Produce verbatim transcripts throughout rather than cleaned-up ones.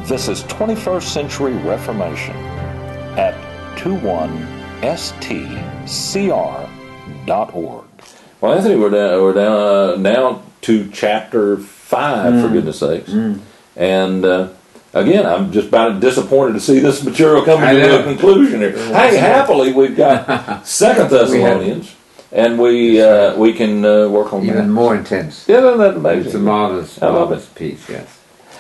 This is twenty-first Century Reformation at twenty-one S T C R dot org. Well, Anthony, we're down, we're down uh, now to chapter five, mm. for goodness sakes. Mm. And uh, again, I'm just about disappointed to see this material coming to a conclusion here. Hey, happily, we've got Second Thessalonians, and we uh, we can uh, work on even that. more intense. Yeah, isn't that amazing? It's a marvelous, marvelous piece. Yes.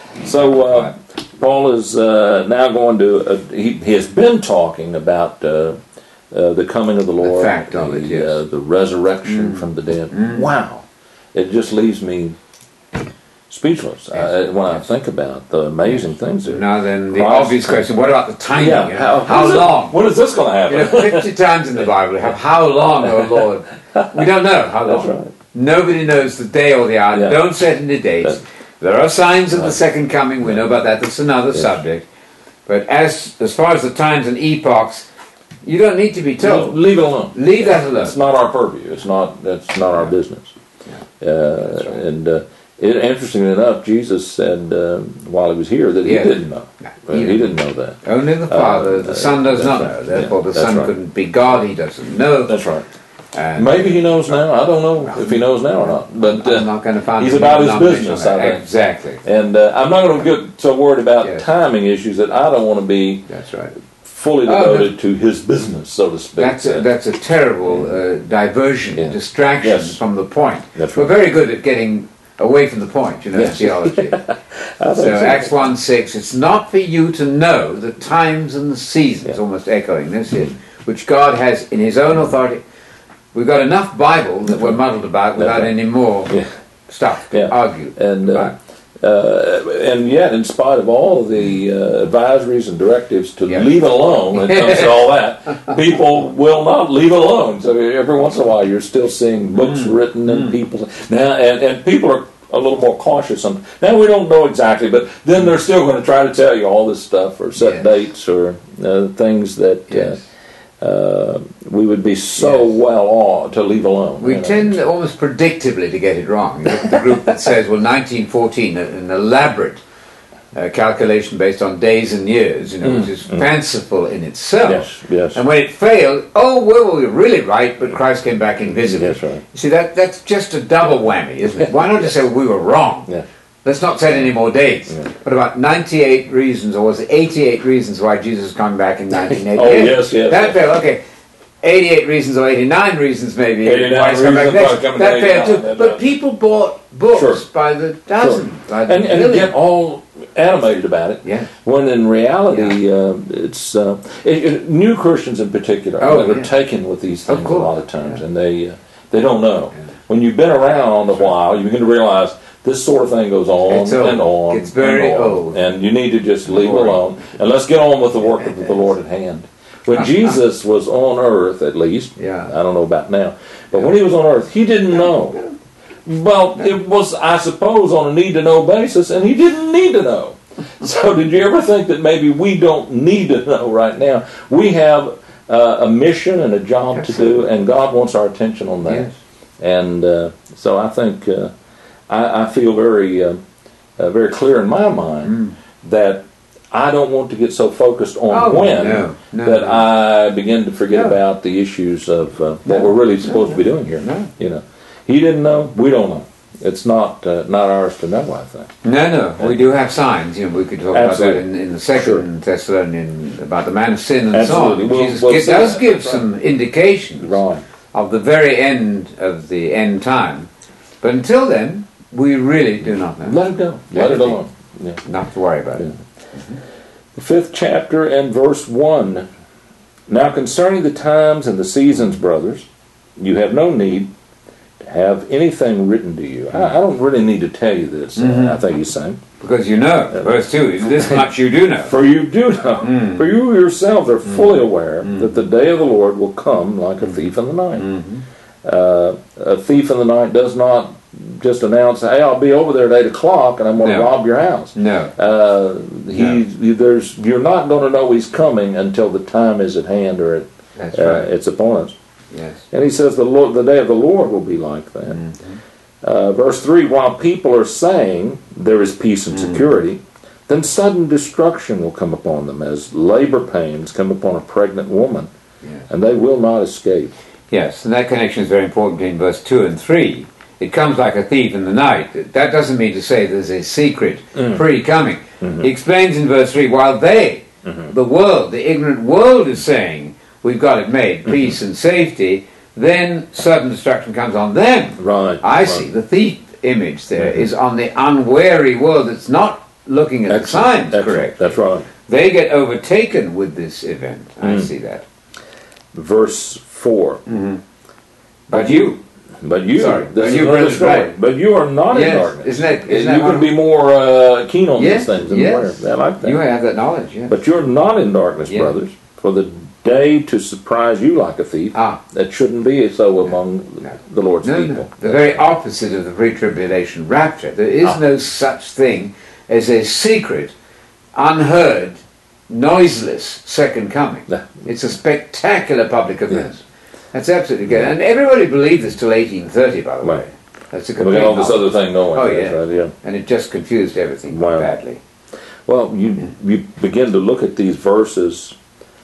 So uh, Paul is uh, now going to. Uh, he, he has been talking about. Uh, Uh, the coming of the Lord, the, fact of the, it, yes. uh, the resurrection mm. from the dead. Mm. Wow. It just leaves me speechless yes. uh, when yes. I think about the amazing things there. Now then, the Christ, obvious question, what about the timing? Yeah, you know? how, how long? It, when is this going to happen? You know, fifty times in the Bible, we have how long, O Lord? We don't know how long. That's right. Nobody knows the day or the hour. Yeah. Don't set any dates. That's, there are signs of right. the second coming. We know about that. That's another yes. subject. But as as far as the times and epochs, you don't need to be told. Leave it alone. Leave that alone. It's not our purview. It's not. That's not our business. Yeah. Uh, right. And uh, it, interestingly enough, Jesus said uh, while he was here that he yeah. didn't know. No, he, he didn't know that. Only the Father. Uh, the Son does not right. know. Therefore, yeah, the Son right. couldn't be God. He doesn't know. That's right. And maybe he knows now. I don't know if he knows now or not. But uh, I'm not going to find he's about his business. I think. Exactly. And uh, I'm not going to get so worried about yes. timing issues that I don't want to be. That's right. Fully devoted oh, to his business, so to speak. That's a, that's a terrible uh, diversion, yeah. distraction yes. from the point. That's We're right. very good at getting away from the point, you know, yes. theology. so, so Acts one six, it's not for you to know the times and the seasons, yeah. almost echoing this here, which God has in his own authority. We've got enough Bible that we're muddled about without right. any more yeah. stuff to yeah. argue and, about. Uh, Uh, and yet, in spite of all the uh, advisories and directives to yes. leave it alone when it comes to all that, people will not leave it alone. So every once in a while, you're still seeing books mm. written and mm. people now, and, and people are a little more cautious. On, now we don't know exactly, but then they're still going to try to tell you all this stuff or set yes. dates or uh, things that. Yes. Uh, Uh, we would be so yes. well off to leave alone. We you know. tend almost predictably to get it wrong. Look at the group that says, well, nineteen fourteen, an elaborate uh, calculation based on days and years, you know, mm. which is mm. fanciful in itself. Yes, yes. And when it failed, oh, well, we were really right, but Christ came back invisibly. That's right. You see, that that's just a double whammy, isn't it? Why not just say, well, we were wrong? Yeah. Let's not set any more dates. Yeah. But about ninety-eight reasons, or was it eighty-eight reasons why Jesus is coming back in nineteen eighty-eight? Oh, yes, yes. That yes. failed, okay. eighty-eight reasons or eighty-nine reasons maybe eighty-nine why it's coming back next. coming That failed too. That But does. people bought books Sure. by the dozen. Sure. By the and, and get all animated about it. Yeah. When in reality, yeah. uh, it's uh, it, it, new Christians in particular oh, are yeah. taken with these things a lot of times, yeah. and they uh, they don't know. Yeah. When you've been around a while, you begin to realize this sort of thing goes on and on. It's very and on, old, and you need to just leave it alone and let's get on with the work of the Lord at hand. When Jesus was on earth, at least, yeah. I don't know about now, but yeah. when he was on earth, he didn't know. Well, it was, I suppose, on a need-to-know basis, and he didn't need to know. So did you ever think that maybe we don't need to know right now? We have uh, a mission and a job Absolutely. to do, and God wants our attention on that. Yes. And uh, so I think, uh, I, I feel very, uh, uh, very clear in my mind mm. that I don't want to get so focused on oh, when no, no, that no. I begin to forget no. about the issues of uh, what no, we're really supposed no, to be doing here. No. You know, he didn't know, we don't know. It's not uh, not ours to know, I think. No, no, we do have signs. You know, we could talk Absolutely. about that in, in the second sure. Thessalonian about the man of sin and Absolutely. so on. We'll, Jesus we'll it does that. give Right. some indications right. of the very end of the end time, but until then, we really do not know. Let it go. Let, Let it alone. Yeah. Not to worry about yeah. it. Mm-hmm. The fifth chapter and verse one. Now concerning the times and the seasons, brothers, you have no need to have anything written to you. I, I don't really need to tell you this, mm-hmm. I think he's saying. Because you know, uh, verse two, this much you do know. For you do know. Mm. For you yourselves are fully mm. aware mm. that the day of the Lord will come like a thief in the night. Mm-hmm. Uh, a thief in the night does not just announce, hey, I'll be over there at eight o'clock and I'm going to no. rob your house. No. Uh, he, no. he, there's, you're not going to know he's coming until the time is at hand or it, That's uh, right. it's upon us. Yes. And he says the Lord, the day of the Lord will be like that. Mm-hmm. Uh, verse three, while people are saying there is peace and security, mm. then sudden destruction will come upon them as labor pains come upon a pregnant woman, Yes. and they will not escape. Yes, and that connection is very important between verse two and three. It comes like a thief in the night. That doesn't mean to say there's a secret Mm. pre-coming. Mhm. He explains in verse three, while they, Mhm. the world, the ignorant world is saying, we've got it made, peace and safety, then sudden destruction comes on them. Right. I right. see. The thief image there Mhm. is on the unwary world that's not looking at the Excellent, signs excellent. correctly. That's right. They get overtaken with this event. I Mm. see that. Verse four. Mm-hmm. But you, But you, Sorry, this but is you another brother, story. right. But you are not in Yes, darkness. isn't that- isn't that you can one- be more uh, keen on Yes, these things and yes. aware. I like that. you have that knowledge, yeah. But you're not in darkness, Yeah. brothers, for the day to surprise you like a thief. Ah. That shouldn't be so among No. the Lord's No, people. no. The very opposite of the pre-tribulation rapture. There is Ah. no such thing as a secret, unheard, noiseless second coming. No. It's a spectacular public event. That's absolutely good. And everybody believed this till eighteen thirty, by the way. Right. That's a We complete got all this knowledge. other thing going. Oh, That's yeah. right, yeah. And it just confused everything Wow. badly. Well, you you begin to look at these verses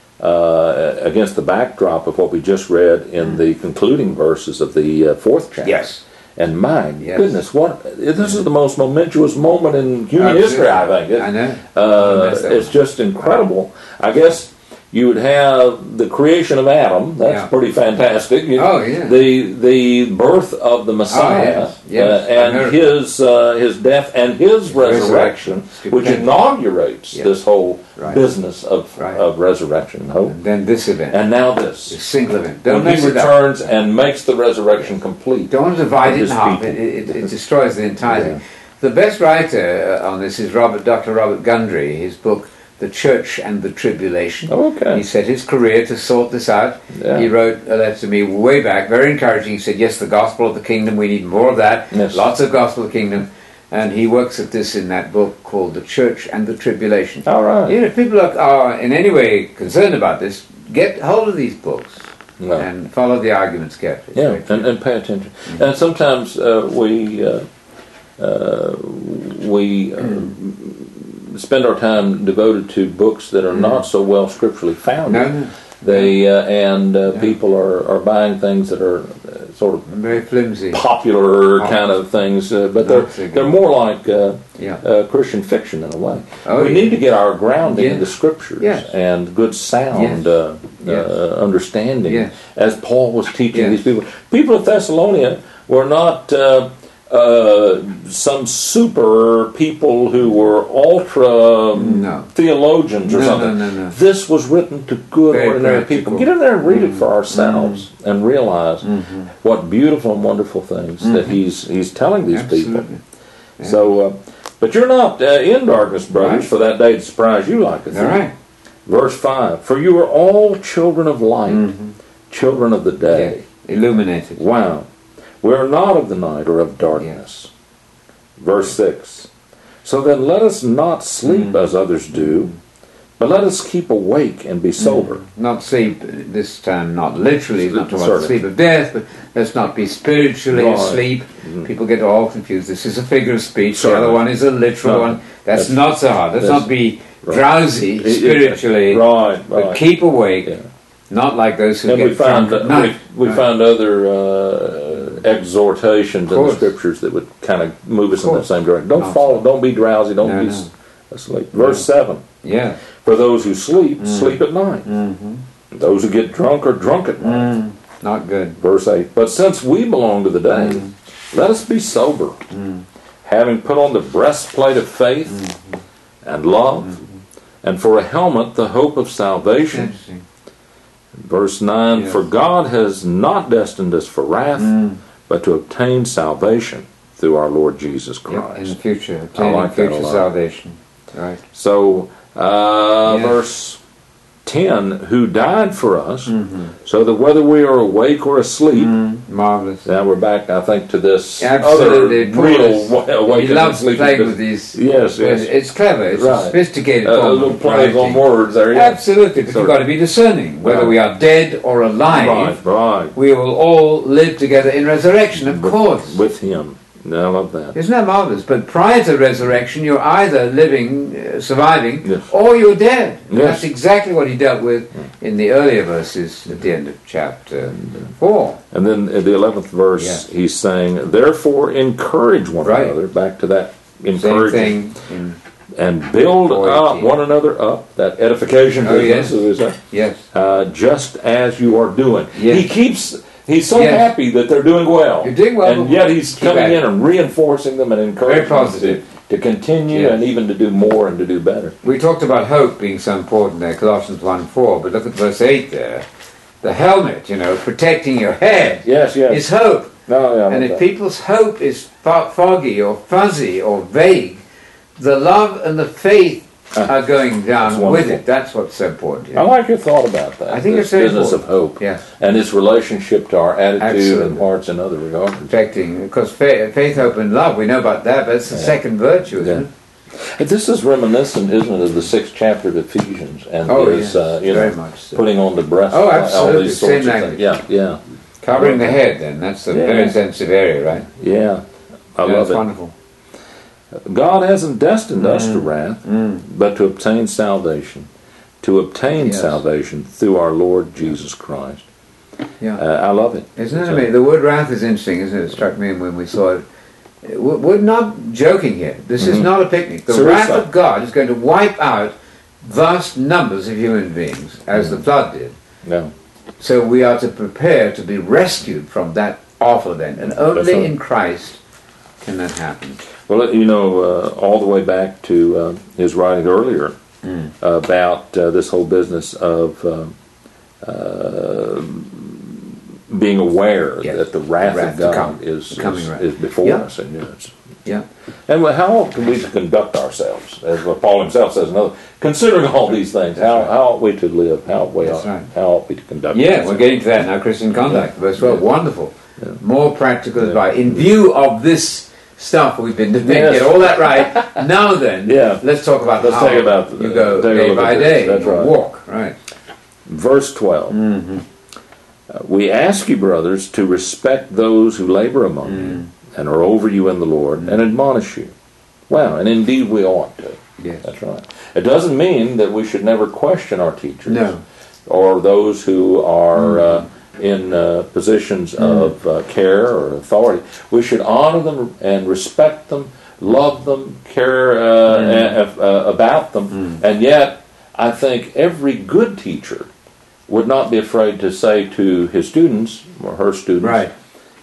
uh, against the backdrop of what we just read in the concluding verses of the uh, fourth chapter. Yes. And my Yes. goodness, what this is the most momentous moment in human Absolutely. history, I think. It- I know. Uh, That's that it's one. just incredible. I guess you would have the creation of Adam. That's Yeah. pretty fantastic. You- Oh, yeah. The the birth of the Messiah yes. Yes. uh, I and heard his uh, his death and his resurrection, Resurrection. which inaugurates Yes. this whole Right. business of Right. of resurrection and hope. And then this event. And now This this. single event. When Don't he mess it up. returns and makes the resurrection complete. Don't divide of it in his half. people. It, it, it destroys the entire Yeah. thing. The best writer uh, on this is Robert, Doctor Robert Gundry. His book, The Church and the Tribulation. Okay. He set his career to sort this out. Yeah. He wrote a letter to me way back, very encouraging. He said, yes, the gospel of the kingdom, we need more of that. Yes. Lots of gospel of the kingdom. And he works at this in that book called The Church and the Tribulation. All right. You know, if people are, are in any way concerned about this, get hold of these books No. and follow the arguments carefully. Yeah, Very true. and, and pay attention. And sometimes uh, we uh, uh, we uh, spend our time devoted to books that are not so well scripturally founded. No, no. They uh, and uh, Yeah. people are, are buying things that are uh, sort of Very flimsy. popular Oh. kind of things, uh, but they're That's a good they're more like uh, Yeah. uh, Christian fiction in a way. Oh, we yeah. need to get our grounding in Yes. the scriptures Yes. and good sound Yes. uh, Yes. uh, understanding, Yes. as Paul was teaching Yes. these people. People of Thessalonia were not uh, uh, some super people who were ultra um, No. theologians or No, something. no, no, no. This was written to good Very ordinary practical. people. Get in there and read it for ourselves and realize Mm-hmm. what beautiful and wonderful things that he's he's telling these people. Absolutely. Yeah. So, uh, but you're not uh, in darkness, brothers, Right. for that day to surprise you like a thief. All right. Verse five: For you are all children of light, Mm-hmm. children of the day. Yeah. Illuminated. Wow. We are not of the night or of darkness. Verse six. So then let us not sleep Mm. as others do, but let us keep awake and be sober. Not sleep, this time not literally, not talking about Certainly. the sleep of death, but let's not be spiritually Right. asleep. Mhm. People get all confused. This is a figure of speech, Certainly. the other one is a literal No, one. That's, that's- not so hard. Let's that's- not be right. drowsy It- it- spiritually, Right, but right. keep awake, Yeah. not like those who And get we found drunk at we, night. we Right. found other uh, exhortations in the course. scriptures that would kind of move us in that course. same direction. Don't Not fall. so. Don't be drowsy. Don't No, be no. s- asleep. Verse seven: Yeah. For those who sleep, sleep at night. Mm-hmm. Those who get drunk are drunk at night. Mm, not good. Verse eight: But since we belong to the day, Mm. let us be sober, Mm. having put on the breastplate of faith Mm-hmm. and love, and for a helmet the hope of salvation. Interesting. Verse nine, Yes. For God has not destined us for wrath, Mm. but to obtain salvation through our Lord Jesus Yeah, in Christ. the future, obtaining like that a future lot. salvation. Right. So, uh, Yes. verse ten, who died for us, Mm-hmm. so that whether we are awake or asleep, Mm, marvelous. now we're back, I think, to this Absolutely. other Paul real is- wa- he awakening loves sleeping playing business. with these. Yes, yes. It's clever. It's Right. a sophisticated Uh, a form little of plays on writing. words there, yeah. Absolutely, but Sort you've of. got to be discerning. Whether Right. we are dead or alive, Right, right. we will all live together in resurrection, of course. With him. I love that. Isn't that marvelous? But prior to resurrection, you're either living, uh, surviving, Yes. or you're dead. And Yes. that's exactly what he dealt with in the earlier verses at the end of chapter four. And then at the eleventh verse, Yeah. he's saying, therefore encourage one Right. another, back to that Same encouraging, thing. In, and build four up eighteen. one another up, that edification Oh, business, yes. as we say, yes. uh, just as you are doing. Yes. He keeps, he's so Yes. happy that they're doing well. You're doing well, And but yet he's keep coming at in it. and reinforcing them and encouraging Very positive. them to, to continue Yes. and even to do more and to do better. We talked about hope being so important there, Colossians one four, but look at verse eight there. The helmet, you know, protecting your head Yes, yes. is hope. No, yeah, I And love if that. people's hope is fo- foggy or fuzzy or vague, the love and the faith are going down with wonderful. it. That's what's so important. I like your thought about that. I think this it's very business important. of hope, Yeah. and its relationship to our attitude Absolutely. and hearts in other regards. Protecting, because faith, faith, hope, and love, we know about that, but it's the Yeah. second virtue, isn't Yeah. it? And this is reminiscent, isn't it, of the sixth chapter of Ephesians, and Oh, his, yes, uh, you very know, much so. putting on the breast, Oh, all absolutely, these same sorts of language. things. Yeah, yeah, Covering the head, then. That's a Yeah. very sensitive area, right? yeah. I Yeah, love that's it. wonderful. God hasn't destined us to wrath, Mm. but to obtain salvation, to obtain Yes. salvation through our Lord Jesus Christ. Yeah. Uh, I love it. Isn't it So- amazing? The word wrath is interesting, isn't it? It struck me when we saw it. We're we're not joking here. This is Mhm. not a picnic. The Seriously. wrath of God is going to wipe out vast numbers of human beings, as the flood did. No. So we are to prepare to be rescued from that awful event. And only That's right. in Christ can that happen. Well, you know, uh, all the way back to uh, his writing earlier Mm. about uh, this whole business of um, uh, being aware Yes. that the wrath, Wrath of to God come. is, The coming is, wrath. is before Yeah. us. And, you know, it's, Yeah. and how ought we to conduct ourselves, as what Paul himself says, another, considering all these things, how, right. how ought we to live? How ought we, That's right. how ought we to conduct Yeah, ourselves? we're getting to that now. Christian conduct, verse twelve. Yeah. Wonderful. Yeah. More practical Yeah. advice. In view of this stuff we've been debating, Yes. get all that right. Now then, Yeah. let's talk about Let's how take about the- you go take a day look by at this. day. That's you right. Walk, right. Verse twelve. Mm-hmm. Uh, we ask you, brothers, to respect those who labor among Mm. you and are over you in the Lord and admonish you. Well, and indeed we ought to. Yes. That's right. It doesn't mean that we should never question our teachers No. or those who are uh, in uh, positions of uh, care or authority. We should honor them and respect them, love them, care uh, a- uh, about them, and yet I think every good teacher would not be afraid to say to his students or her students, Right.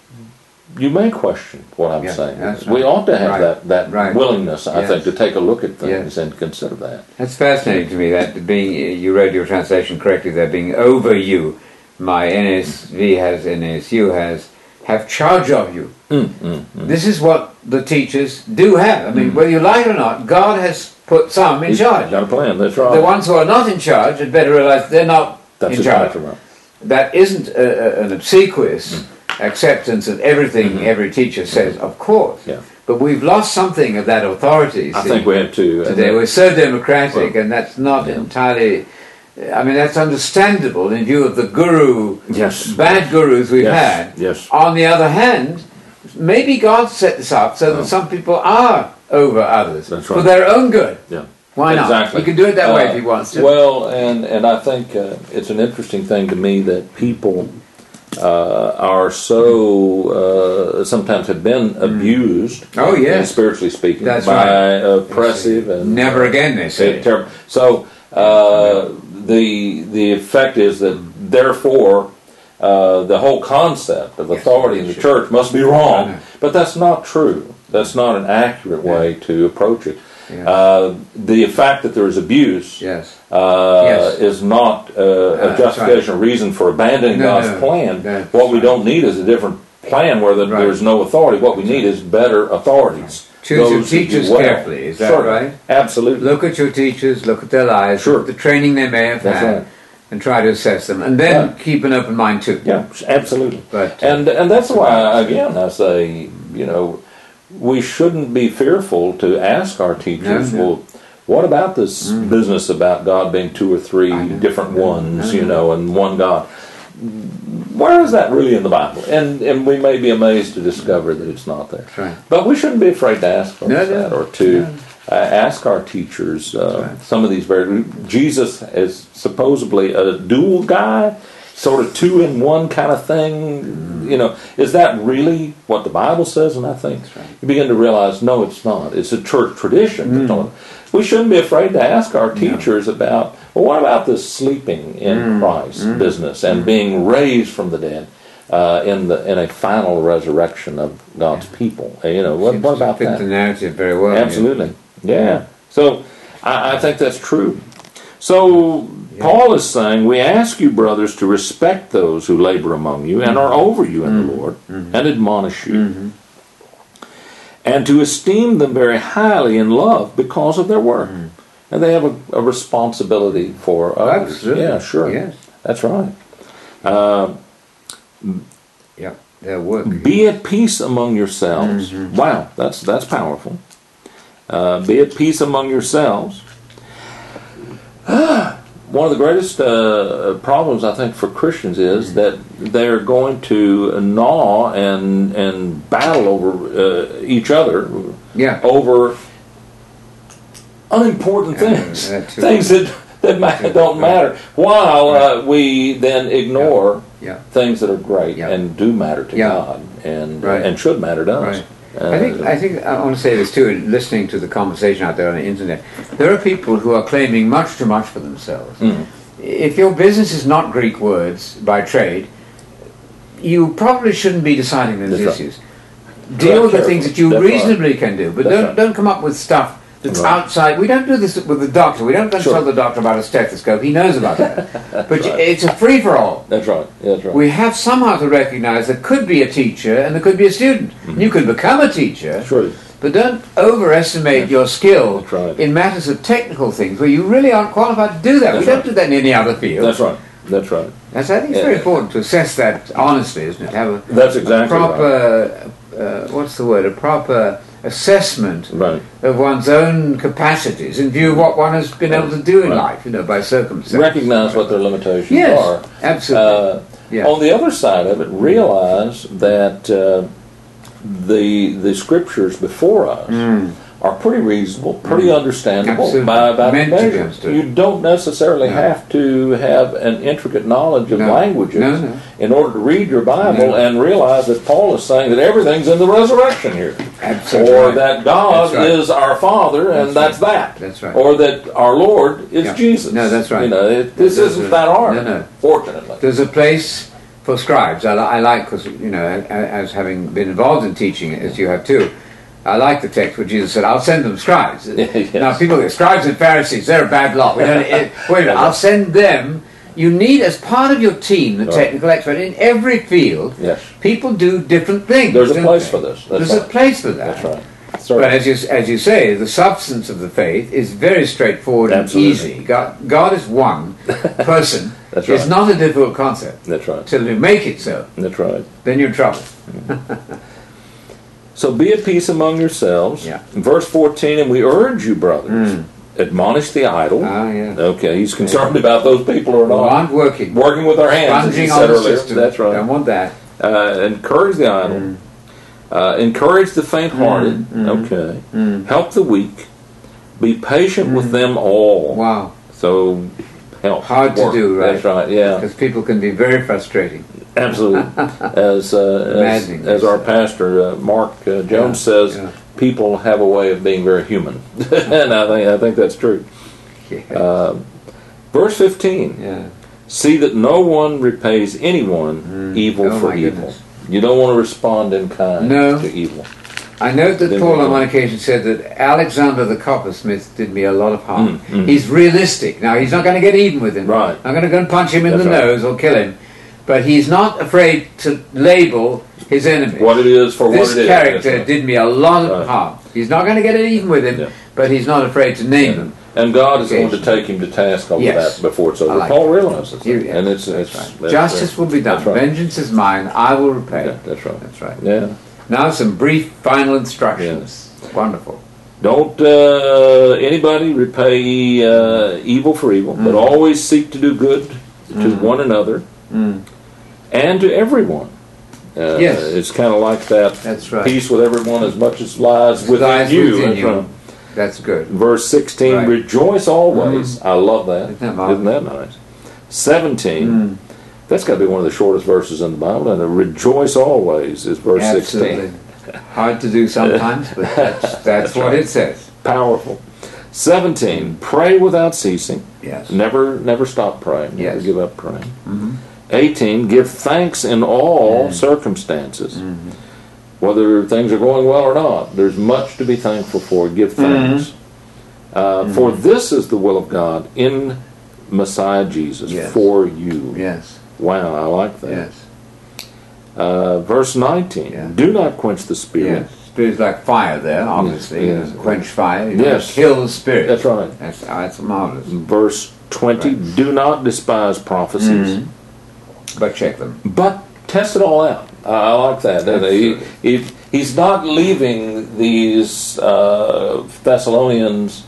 you may question what I'm Yeah, saying. that's We right. ought to have Right. that, that Right. willingness, I Yes. think, to take a look at things Yes. and consider that. That's fascinating to me, that being, you read your translation correctly there, being over you. My N S V has, N S U has, have charge of you. Mm, mm, mm. This is what the teachers do have. I mean, whether you like it or not, God has put some in He's charge. got a plan, that's right. The ones who are not in charge had better realize they're not that's in exactly charge. right. That isn't a, a, an obsequious acceptance of everything every teacher says, of course. Yeah. But we've lost something of that authority. I see, think we have to. and today. that- We're so democratic, Well, and that's not yeah. entirely. I mean, that's understandable in view of the guru, Yes. bad gurus we've Yes, had. yes. On the other hand, maybe God set this up so that some people are over others That's for right. their own good. Yeah. Why not? Exactly. He can do it that way Uh, if he wants to. Well, and and I think uh, it's an interesting thing to me that people uh, are so uh, sometimes have been abused. Oh, uh, yes. spiritually speaking, That's by right. oppressive and Never again, they say. terrible. So uh, the the effect is that therefore. Uh, the whole concept of Yes, authority in the sure. church must be I wrong, know. but that's not true. That's not an accurate way to approach it. Yeah. Uh, the fact that there is abuse Yes. uh, Yes. is not uh, a that's justification or reason for abandoning No, God's no, plan. that's What we right. don't need is a different plan where the, Right. there's no authority. What we need is better authorities. Choose your Those who do teachers well. carefully, is that Certainly. right? Absolutely. Look at your teachers, look at their lives, Sure. look at the training they may have That's had, right. and try to assess them. And then Right. keep an open mind too. Yeah, absolutely. But, uh, and and that's why again I say, you know, we shouldn't be fearful to ask our teachers, No, no. well, what about this business about God being two or three I know. different No, ones, no, you no. know, and one God? where is that really in the Bible? And and we may be amazed to discover that it's not there. That's right. But we shouldn't be afraid to ask folks No, no. that, or to No. uh, ask our teachers. Uh, right. Some of these very Jesus is supposedly a dual guy, sort of two in one kind of thing. Mm-hmm. You know, is that really what the Bible says? And I think right. you begin to realize, no, it's not. It's a church tradition. Mm. that don't- We shouldn't be afraid to ask our teachers about, well, what about this sleeping in Mm. Christ Mm. business and being raised from the dead uh, in the in a final resurrection of God's people? Uh, You know, what, Seems what to about fit that? the narrative very well. Absolutely, yeah. So I, I think that's true. So Paul is saying, we ask you, brothers, to respect those who labor among you and are over you in the Lord and admonish you, and to esteem them very highly in love because of their work. And they have a, a responsibility for others. Absolutely. Yeah, sure. Yes. That's right. Uh, Yeah, their work. be at peace among yourselves. Wow, that's that's powerful. Uh, be at peace among yourselves. One of the greatest uh, problems, I think, for Christians is that they're going to gnaw and and battle over uh, each other Yeah. over unimportant Yeah, things, that too. things that that ma- don't matter. While uh, we then ignore Yeah. things that are great Yeah. and do matter to Yeah. God and Right. and should matter to us. Right. I think I think I want to say this too. Listening to the conversation out there on the internet, there are people who are claiming much too much for themselves. Mm. If your business is not Greek words by trade, you probably shouldn't be deciding those That's right. issues. Deal with the careful. things that you That's right. reasonably can do, but That's don't right. don't come up with stuff that's Right. outside. We don't do this with the doctor. We don't go Sure. tell the doctor about a stethoscope. He knows about that. But right. it's a free for all. That's right. Yeah, that's right. We have somehow to recognize there could be a teacher and there could be a student. Mm-hmm. You could become a teacher, True. but don't overestimate your skill That's right. in matters of technical things where you really aren't qualified to do that. That's we don't right. do that in any other field. That's right. That's right. That's, I think it's Yeah. very important to assess that honestly, isn't it? Have a That's exactly proper, uh, what's the word, a proper assessment Right. of one's own capacities in view of what one has been able to do in Right. life, you know, by circumstances. Recognize what their limitations Yes, are. absolutely. Uh, Yeah. On the other side of it, realize that uh, the the scriptures before us are pretty reasonable, pretty understandable Absolutely. by by Meant to be measure. understood. You don't necessarily No. have to have an intricate knowledge of No. languages No, no. in order to read your Bible No. and realize that Paul is saying that everything's in the resurrection here. Absolutely Or right. that God That's right. is our Father and That's that's, right. that. That's right. Or that our Lord is Yeah. Jesus. No, that's right. You know, it, this Those isn't are- that hard, no, no. fortunately. There's a place for scribes. I, li- I like, because, you know, a- as having been involved in teaching, as you have too, I like the text where Jesus said, I'll send them scribes. Yes. Now, people get scribes and Pharisees, they're a bad lot. We don't, it, wait a minute, I'll send them. You need, as part of your team, the Right. technical expert, in every field, Yes. people do different things. There's a don't place they? for this. That's There's right. a place for that. That's right. That's But right. as you, as you say, the substance of the faith is very straightforward Absolutely. and easy. God, God is one person. That's It's right. not a difficult concept. That's right. Till you make it so, That's right. then you're in trouble. So be at peace among yourselves. Yeah. In verse fourteen, and we urge you, brothers, admonish the idle. Ah, yeah. Okay, he's concerned about those people who are Well, not aren't working. working with their hands, as he Sponging said on the earlier. system. That's right. Don't want that. Uh, encourage the idle. Mm. Uh, encourage the faint-hearted. Mm, Okay. Mm. Help the weak. Be patient with them all. Wow. So help. Hard to work. do, right? That's right. Yeah. Because people can be very frustrating. Absolutely. As uh, as, Maddening, as our yes. pastor uh, Mark uh, Jones Yeah, says, yeah. people have a way of being very human, and I think I think that's true. Yeah. Uh, verse fifteen: yeah. See that no one repays anyone evil Oh, for my evil. goodness. You don't want to respond in kind No. to evil. I note that Then Paul we on go. one occasion said that Alexander the coppersmith did me a lot of harm. Mm, mm. He's realistic. Now, he's not going to get even with him. Right. I'm going to go and punch him in That's the right. nose or kill him. But he's not afraid to label his enemy. What it is for This what it is. character That's right. did me a lot of Right. harm. He's not going to get it even with him, Yeah. but he's not afraid to name them. And God is going to Occasionally. take him to task over Yes. that before it's over. I like Paul that. realizes You- it. yeah, And it's, that's it's right. that's- Justice will be done. That's right. Vengeance is mine. I will repay. Yeah, that's right. That's right. Yeah. Now some brief final instructions. Wonderful. Don't uh, anybody repay uh, evil for evil, but always seek to do good to one another, Mm. and to everyone. Uh, Yes. It's kind of like that. That's right. Peace with everyone as much as lies within Lies you. within That's you. right. That's good. Verse sixteen, Right. rejoice always. I love that. Isn't that marvelous? Isn't that nice? seventeen, Mm. that's got to be one of the shortest verses in the Bible. And the rejoice always is verse Absolutely. sixteen. Hard to do sometimes, but that's, that's, That's what right. it says. Powerful. seventeen, pray without ceasing. Yes. Never never stop praying. Never Yes. give up praying. Mm-hmm. eighteen, give thanks in all Mm. circumstances. Mm-hmm. Whether things are going well or not, there's much to be thankful for. Give thanks. Uh, Mm-hmm. For this is the will of God in Messiah Jesus Yes. for you. Yes. Wow, I like that. Yes. Uh, verse nineteen, Yeah. do not quench the spirit. Yes. Spirit's like fire there, obviously. Yes. You know, quench fire. You Yes. yes. Kill the spirit. That's right. That's, oh, that's marvelous. Verse twenty, Right. do not despise prophecies, Mhm. But check them. but test it all out. I I like that. He, Absolutely. he, he's not leaving these uh, Thessalonians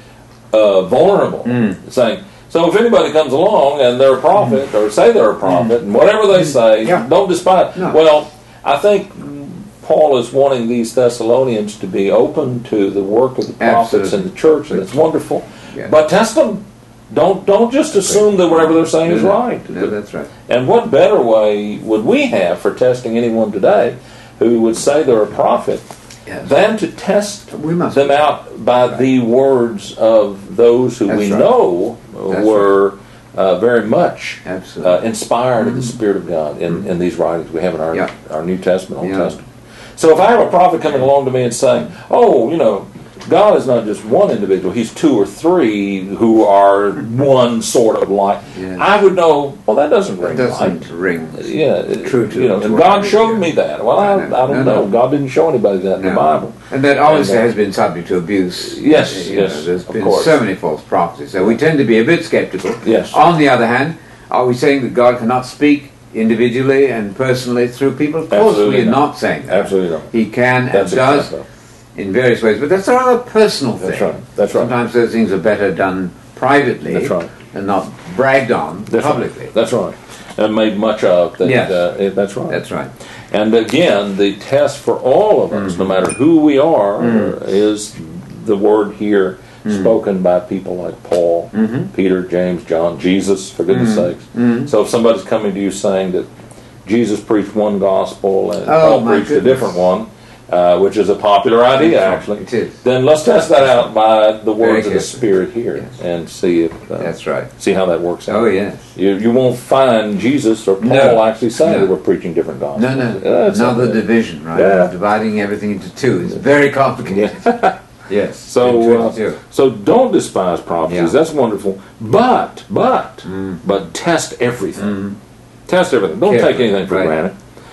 uh, vulnerable, Mm. saying, so if anybody comes along and they're a prophet or say they're a prophet, and whatever they say, Yeah. don't despise. No. Well, I think Paul is wanting these Thessalonians to be open to the work of the prophets Absolutely. in the church, and it's wonderful. Yeah. But test them. Don't don't just assume that whatever they're saying is No, no. right. No, that's right. And what better way would we have for testing anyone today who would say they're a prophet Yes. than to test We must. them out by the words of those who That's we right. know That's were uh, very much Absolutely. uh, inspired of the Spirit of God in, in these writings we have in our, Yeah. our New Testament, Old Yeah. Testament. So if I have a prophet coming along to me and saying, oh, you know, God is not just one individual, he's two or three who are one sort of like, Yeah. I would know, well, that doesn't ring It doesn't right. ring. Yeah, True to you know, to and what God it is, showed yeah. me that. Well, I, I No, don't no, know. no. God didn't show anybody that in the No. Bible. And that obviously And, uh, has been subject to abuse. Yes, You know, yes, there's of been course. so many false prophecies. So we tend to be a bit skeptical. Yes. On the other hand, are we saying that God cannot speak individually and personally through people? Of course Absolutely we are not. not saying that. Absolutely not. He can That's and does exactly. in various ways, but that's a rather personal thing. That's right. That's right. Sometimes those things are better done privately That's right. and not bragged on That's publicly. Right. That's right. And made much of. That, Yes. uh, it- that's right. That's right. And again, the test for all of us, Mm-hmm. no matter who we are, Mm. is the word here Mm. spoken by people like Paul, Mm-hmm. Peter, James, John, Jesus, for goodness sakes. Mm. So if somebody's coming to you saying that Jesus preached one gospel and Oh, Paul my preached goodness. a different one, uh, which is a popular idea That's right. actually, It is. then let's test that out by the Very words of the carefully. Spirit here Yes. and see if uh, That's right. see how that works out. Oh, yes. You, you won't find Jesus or Paul No. actually saying No. that we're preaching different gospels. No, no. That's Another not- division, right? Yeah. Dividing everything into two is very complicated. Yes. So, uh, twenty-two. so don't despise prophecies. Yeah. That's wonderful. But, but, Mm. but test everything. Mm. Test everything. Don't take Carefully, anything for right. granted.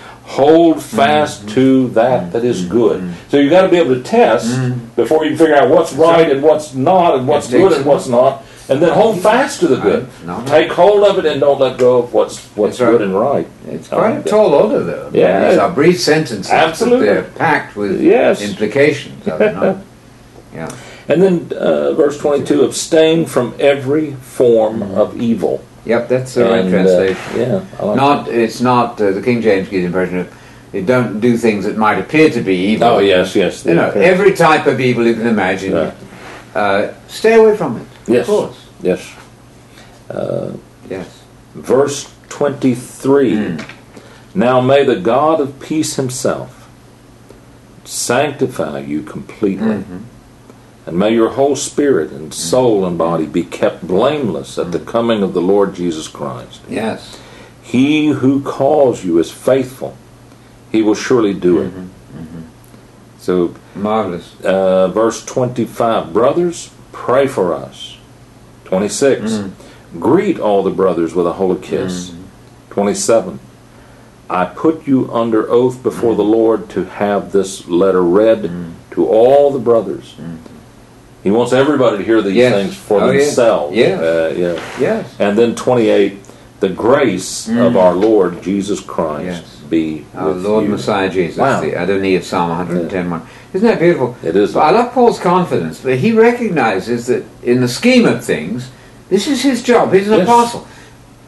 Hold fast to that that is good. So you've got to be able to test before you can figure out what's right and what's not and what's It takes good and what's not. And then hold fast to the good. No, no. Take hold of it and don't let go of what's what's That's right. good and right. It's quite a tall order, though. Yeah. These are brief sentences. but Absolutely. They're packed with Yes. implications, are they not? Yeah. And then uh, verse twenty-two, abstain from every form of evil. Yep, that's the right And, uh, translation. yeah, I like Not, it's not, uh, the King James gives the impression of, you don't do things that might appear to be evil. Oh, yes, yes. You know, every type of evil you can imagine, Yeah. uh, stay away from it. Yes. Of course. Yes. Uh, Yes. verse twenty-three. Mm. Now may the God of peace himself sanctify you completely, Mm-hmm. and may your whole spirit and soul and body be kept blameless at the coming of the Lord Jesus Christ. Yes. He who calls you is faithful. He will surely do it. Mm-hmm. So, Marvelous. uh, verse twenty-five, brothers, pray for us. twenty-six, Mm. greet all the brothers with a holy kiss. Mm. twenty-seven, I put you under oath before Mm. the Lord to have this letter read Mm. to all the brothers. He wants everybody to hear these Yes. things for Oh, yeah. themselves. Yeah. Uh, yeah. Yes. And then twenty-eight, the grace of Mm. our Lord Jesus Christ Yes. be Our with Lord you. Messiah Jesus, Wow. the Adonai of Psalm one ten one. Isn't that beautiful? It is. But I love Paul's confidence, but he recognizes that in the scheme of things, this is his job. He's an Yes. apostle.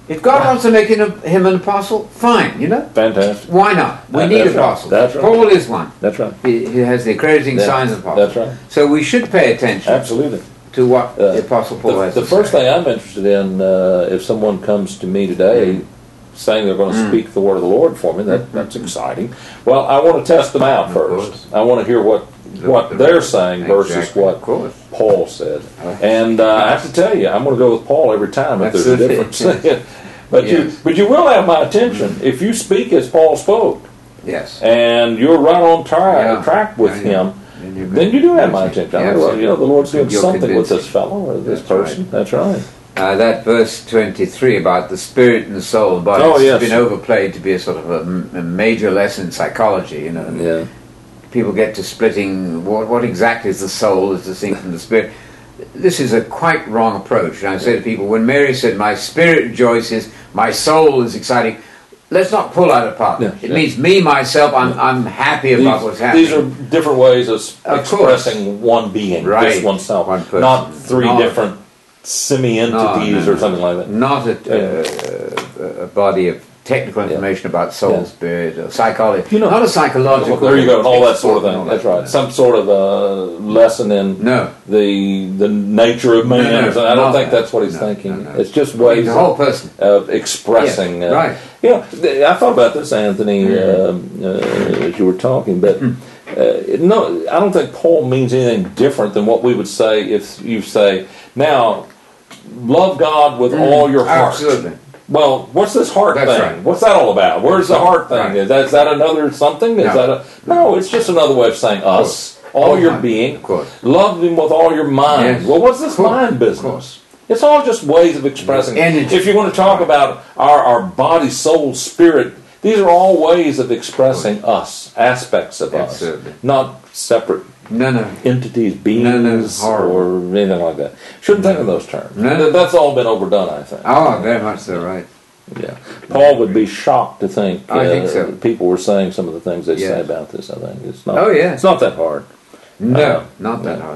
If God wants to make him, him an apostle, fine, you know? Fantastic. Why not? We That- need that's right. apostles. That's right. Paul is one. That's right. He, he has the accrediting Yeah, signs of apostle. that's right. So we should pay attention Absolutely. to what Uh, the Apostle Paul The, has the to first say. thing I'm interested in, uh, if someone comes to me today saying they're going to Mm. speak the word of the Lord for me, that, that's exciting. Well, I want to test them out Of first. course. I want to hear what what the- they're saying versus Exactly. what Of course. Paul said. Okay. And uh, I have to tell you, I'm going to go with Paul every time if there's a Absolutely. difference. But you, Yes. but you will have my attention if you speak as Paul spoke, Yes. and you're right on tra- Yeah. track with Yeah, yeah. him. Then you, Then you do have my attention. I Yeah, mean, well, you know, the Lord's doing You're something with this convincing. fellow or this That's person. right. That's right. Uh, that verse twenty-three about the spirit and the soul and body Oh, has yes. been overplayed to be a sort of a, a major lesson in psychology. You know, Yeah. people get to splitting what, what exactly is the soul as distinct from the spirit. This is a quite wrong approach. And I say to people, when Mary said, "My spirit rejoices, my soul is exciting," let's not pull that apart. Yeah, it yeah. means me, myself, I'm, I'm happy about These, what's happening. these are different ways of, s- Of expressing one being, Right. just oneself, One person. not three Not- different semi-entities No, no, or something like that. Not a, uh, a body of technical information about soul, Yeah. spirit, or psychology. You know- not a psychological. There you go, and all that sort of textbook thing. and all That's that. right. Some sort of a lesson in No. the the nature of man. No, no, or something. I don't not think that. that's what he's No, thinking. no, no. It's just ways The whole person. of expressing. Yes, uh, right. You know, th- I thought about this, Anthony, Mm. um, uh, as you were talking, but uh, no, I don't think Paul means anything different than what we would say if you say, now, love God with all your heart. Absolutely. Well, what's this heart That's thing? right. What's that all about? Where's the heart thing? Right. Is, that, is that another something? Is No. that a no? It's just another way of saying us, all All your mind. being. Of course. Love Him with all your mind. Yes. Well, what's this Of course. mind Of business? course. It's all just ways of expressing. Energy. If you want to talk about our, our body, soul, spirit, these are all ways of expressing us, aspects of Absolutely. us, not separate No, no. entities, beings, No, no, horrible. or anything like that. Shouldn't think of those terms. No. Th- That's all been overdone, I think. Oh, very much so, right. Yeah, Paul would be shocked to think, I uh, think so. people were saying some of the things they say Yes. about this. I think it's not. Oh, yeah. it's not that hard. No, Uh, not that no. hard.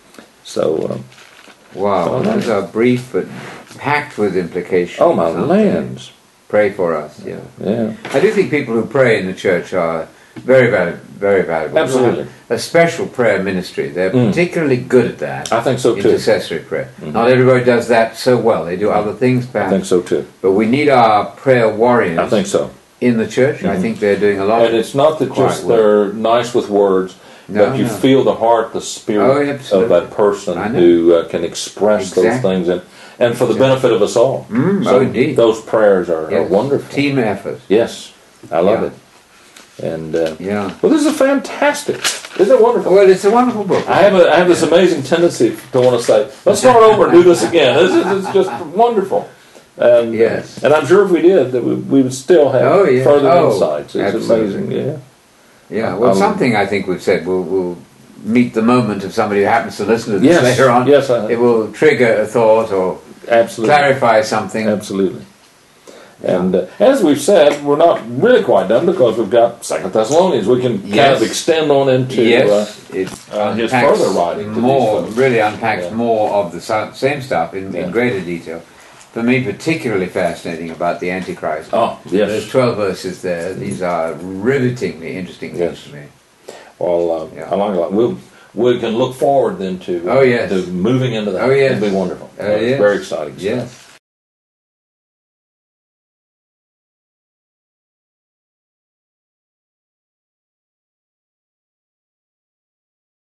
So, um, Wow, Oh, those are brief but packed with implications. oh my aren't lands, they? Pray for us, yeah. yeah, I do think people who pray in the church are very valuable. Very valuable. Absolutely. We have a special prayer ministry. They're Mm. particularly good at that. I think so too. Intercessory prayer. Mhm. Not everybody does that so well. They do other things, I perhaps. think so too. But we need our prayer warriors I think so. in the church. I Mhm. think they're doing a lot. And it's not that Quite just well. they're nice with words, No, but you no. feel the heart, the spirit Oh, yeah, of absolutely. that person I know. who uh, can express those Exactly. things, and and for the Exactly. benefit of us all. Mm, So oh, indeed. those prayers are, are Yes. wonderful. Team effort. Yes, I love Yeah. it. And uh, Yeah. well, this is fantastic. Isn't it wonderful? Well, it's a wonderful book. I have a, I have this amazing tendency to want to say, let's start over and do this again. This is it's just wonderful. And, Yes. and I'm sure if we did, that we, we would still have Oh, yeah. further Oh, insights. It's absolutely. amazing. Yeah. Yeah, well, Um, something I think we've said will will meet the moment of somebody who happens to listen to this Yes, later on. yes, I- It will trigger a thought or Absolutely. clarify something. Absolutely. And uh, as we've said, we're not really quite done because we've got Second Thessalonians. We can kind Yes. of extend on into yes, uh, it uh, his unpacks further writing to these more, folks. really unpacks Yeah. more of the sa- same stuff in, Yeah. in greater detail. For me, particularly fascinating about the Antichrist. Oh, yes. There's twelve verses there. These are rivetingly interesting things Yes. to me. Well, uh, Yeah. I like it. We'll, we can look forward then to, Oh, yes. to moving into that. Oh, yes. It'll be wonderful. Uh, It's yes. very exciting stuff. Yes.